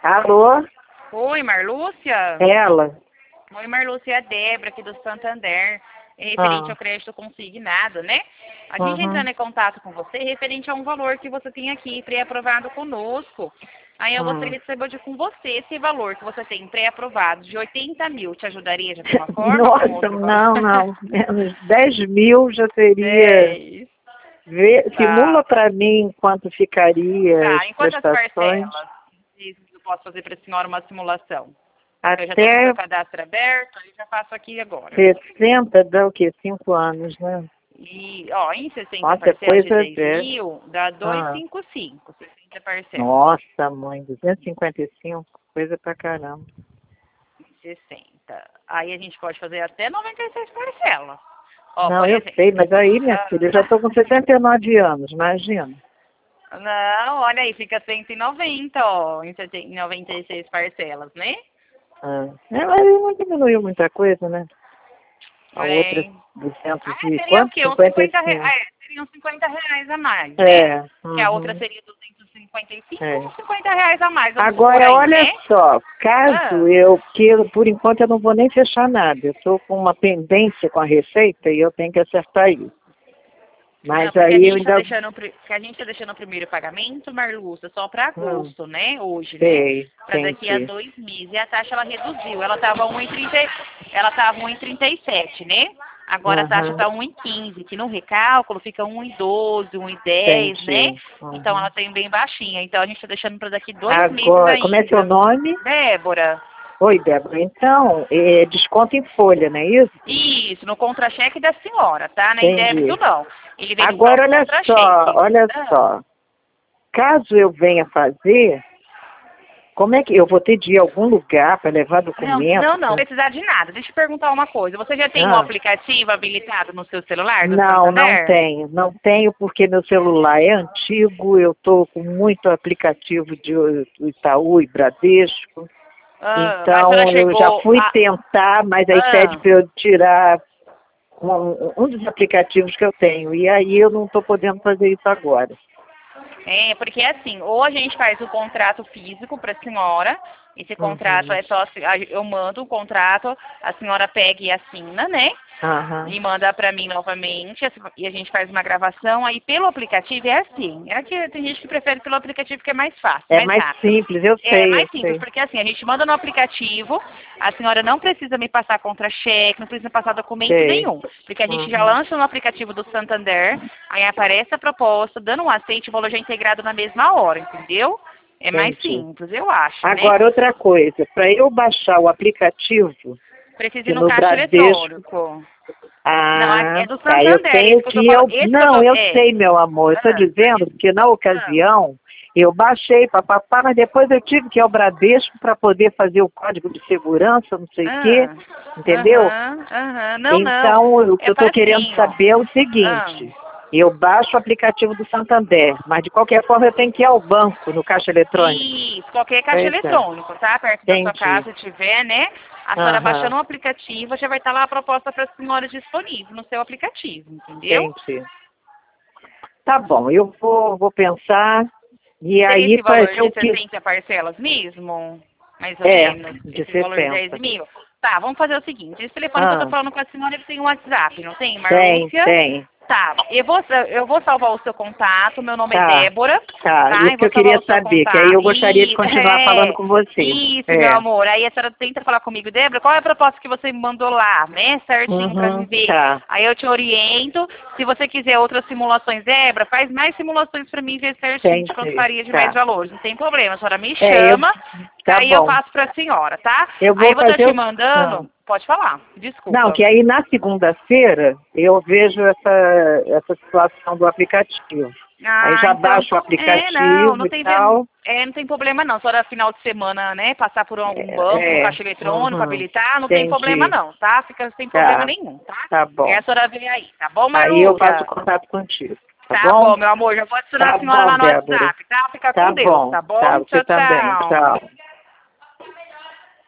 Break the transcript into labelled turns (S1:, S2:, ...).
S1: Alô?
S2: Oi, Marlúcia?
S1: Ela?
S2: Oi, Marlúcia, é a Débora aqui do Santander, referente
S1: Ah,
S2: ao crédito consignado, né? A gente
S1: uhum,
S2: entrando em contato com você referente a um valor que você tem aqui pré-aprovado conosco. Aí eu gostaria de saber com você esse valor que você tem pré-aprovado de 80 mil. Te ajudaria de alguma forma com
S1: Nossa,
S2: outro valor?
S1: não. Menos 10 mil já seria.
S2: 10.
S1: Simula
S2: Tá.
S1: para mim quanto ficaria as
S2: Tá. Em quantas
S1: prestações.
S2: parcelas? Isso eu posso fazer para a senhora uma simulação. Eu já estou com o seu
S1: Até
S2: cadastro aberto, aí já faço aqui agora.
S1: 60 dá o quê? 5 anos, né?
S2: E, ó, em 60
S1: Nossa,
S2: parcelas de
S1: coisa
S2: 10
S1: é.
S2: mil, dá
S1: Ah,
S2: 255, 60 parcelas.
S1: nossa, mãe, 255, coisa pra caramba.
S2: 60. Aí a gente pode fazer até 96 parcelas. Ó,
S1: Não,
S2: por
S1: eu sei,
S2: exemplo.
S1: mas aí, minha filha, eu já estou com 69 anos, imagina.
S2: Não, olha aí, fica 190, ó, em 96 parcelas, né?
S1: Ah, mas não diminuiu muita coisa, né? A outra,
S2: Bem.
S1: 200
S2: Ah,
S1: e
S2: seria o
S1: quanto?
S2: quê? Uns 50
S1: 55.
S2: reais. Seriam 50 reais a mais, né?
S1: É,
S2: Que a outra
S1: uhum,
S2: seria 255,
S1: é.
S2: uns 50 reais a mais, vamos supor
S1: Agora,
S2: aí,
S1: olha
S2: né?
S1: só, caso
S2: Ah.
S1: eu queira, por enquanto eu não vou nem fechar nada. Eu estou com uma pendência com a Receita e eu tenho que acertar isso.
S2: Não,
S1: Mas
S2: porque a
S1: aí eu
S2: gente está
S1: ainda.
S2: deixando, porque a gente tá deixando o primeiro pagamento, Marluça, só para
S1: Hum,
S2: agosto, né? Hoje, né?
S1: sei,
S2: Para daqui a
S1: entendi.
S2: 2 meses. E a taxa ela reduziu. Ela estava 1,30, ela estava 1,37, né? Agora a taxa
S1: Uhum,
S2: está 1,15, que no recálculo fica 1,12, 1,10, né?
S1: entendi.
S2: Então ela
S1: Uhum.
S2: tem bem baixinha. Então a gente está deixando para daqui 2 meses
S1: Agora, como é seu
S2: ainda.
S1: nome?
S2: Débora,
S1: Oi, Débora. Então, desconto em folha, não é isso?
S2: isso, no contra-cheque da senhora, tá? Nem débito
S1: Entendi.
S2: não. Ele vem no
S1: Agora,
S2: próprio contra-cheque.
S1: olha
S2: Ah.
S1: só. Caso eu venha fazer, como é que eu vou ter de ir a algum lugar para levar
S2: Não,
S1: documento?
S2: não, não precisar de nada. Deixa eu perguntar uma coisa. Você já tem um
S1: Ah,
S2: aplicativo habilitado no seu celular do
S1: não
S2: Santander?
S1: tenho. Não tenho porque meu celular é antigo, eu estou com muito aplicativo do Itaú e Bradesco.
S2: Ah, mas a senhora
S1: Então, eu já
S2: chegou
S1: fui
S2: a...
S1: tentar, mas aí pede
S2: Ah,
S1: para eu tirar um dos aplicativos que eu tenho. E aí eu não estou podendo fazer isso agora.
S2: é, porque assim, ou a gente faz o contrato físico para a senhora, esse contrato
S1: Uhum.
S2: é só, eu mando o contrato, a senhora pega e assina, né?
S1: Aham.
S2: E manda para mim novamente, e a gente faz uma gravação, aí pelo aplicativo é assim. É que tem gente que prefere pelo aplicativo que é mais fácil,
S1: É
S2: mais
S1: mais
S2: rápido.
S1: simples, eu
S2: É
S1: sei, eu
S2: mais simples,
S1: sei.
S2: porque assim, a gente manda no aplicativo, a senhora não precisa me passar contra-cheque, não precisa passar documento
S1: Sei.
S2: nenhum, porque a gente já
S1: Uhum.
S2: lança no aplicativo do Santander, aí aparece a proposta, dando um aceite, o valor já é integrado na mesma hora, entendeu? É mais
S1: Entendi.
S2: simples, eu acho, né?
S1: Agora, outra coisa, para eu baixar o aplicativo,
S2: Precisa ir
S1: que
S2: no
S1: no
S2: caixa
S1: Bradesco,
S2: eletrônico. Não,
S1: ah,
S2: é do
S1: tá, eu
S2: Santander,
S1: tenho
S2: esse que eu tô
S1: que
S2: falando,
S1: eu,
S2: esse que eu tô,
S1: não, eu sei, meu amor, eu estou
S2: Ah,
S1: dizendo que na
S2: ah.
S1: ocasião eu baixei para papá, mas depois eu tive que ir ao Bradesco para poder fazer o código de segurança, não sei o quê,
S2: Ah,
S1: entendeu?
S2: aham, aham. Não, não.
S1: Então, o que
S2: É
S1: eu estou
S2: para
S1: querendo
S2: assim, ó.
S1: saber é o
S2: Ah,
S1: seguinte, eu baixo o aplicativo do Santander, mas de qualquer forma eu tenho que ir ao banco, no caixa eletrônico.
S2: isso, qualquer caixa
S1: Pois é,
S2: eletrônico, tá? Perto da sua
S1: entendi.
S2: casa, tiver, né? A senhora
S1: Aham,
S2: baixando o aplicativo, já vai estar lá a proposta para a senhora disponível no seu aplicativo, entendeu?
S1: entendi. Tá bom, eu vou pensar, e
S2: Seria
S1: aí
S2: esse
S1: para
S2: valor
S1: eu
S2: de
S1: que...
S2: 60 parcelas mesmo? Mais ou
S1: É,
S2: menos?
S1: de
S2: Esse valor de 10
S1: 60.
S2: mil? Tá, vamos fazer o seguinte. Esse telefone que eu tô
S1: Ah,
S2: falando com a senhora, ele tem um WhatsApp, não tem?
S1: tem,
S2: Marlúcia?
S1: tem.
S2: Tá, eu vou salvar o seu contato, meu nome é
S1: Tá,
S2: Débora,
S1: tá.
S2: tá?
S1: Isso
S2: E
S1: que
S2: vou
S1: eu
S2: salvar
S1: queria
S2: o seu
S1: saber, que aí
S2: contato.
S1: eu gostaria de continuar falando com você.
S2: Isso, meu
S1: É.
S2: amor. Aí a senhora tenta falar comigo, Débora, qual é a proposta que você me mandou lá, né? Certinho pra me
S1: Uhum,
S2: ver.
S1: tá.
S2: Aí eu te oriento. Se você quiser outras simulações, Débora, faz mais simulações pra mim ver certinho de quanto
S1: Entendi.
S2: faria de mais
S1: Tá.
S2: valores. Não tem problema, a senhora me
S1: É,
S2: chama, que
S1: tá
S2: aí eu
S1: bom.
S2: passo pra senhora, tá?
S1: Eu
S2: Aí
S1: vou
S2: eu vou estar
S1: fazer
S2: te
S1: o... Ah.
S2: mandando. Pode falar,
S1: Não,
S2: desculpa.
S1: que aí na segunda-feira eu vejo essa situação do aplicativo. Aí
S2: Ah,
S1: já
S2: então.
S1: baixo o
S2: Não,
S1: aplicativo e tal.
S2: não tem problema não. Só era final de semana, né? Passar por algum banco, no caixa eletrônico,
S1: Uhum,
S2: habilitar, não tem problema
S1: entendi.
S2: não, tá? Fica sem problema
S1: Tá,
S2: nenhum, tá?
S1: tá
S2: É
S1: bom.
S2: a senhora vê aí, tá bom,
S1: Aí eu faço
S2: Marlúcia?
S1: contato contigo, tá
S2: Tá
S1: bom?
S2: bom, meu amor. Já vou adicionar
S1: Tá
S2: a senhora
S1: bom,
S2: lá no
S1: Débora.
S2: WhatsApp, tá? Fica
S1: Tá
S2: com Deus,
S1: bom.
S2: tá
S1: Tá,
S2: bom?
S1: você
S2: Tchau,
S1: também.
S2: tchau.
S1: Tchau.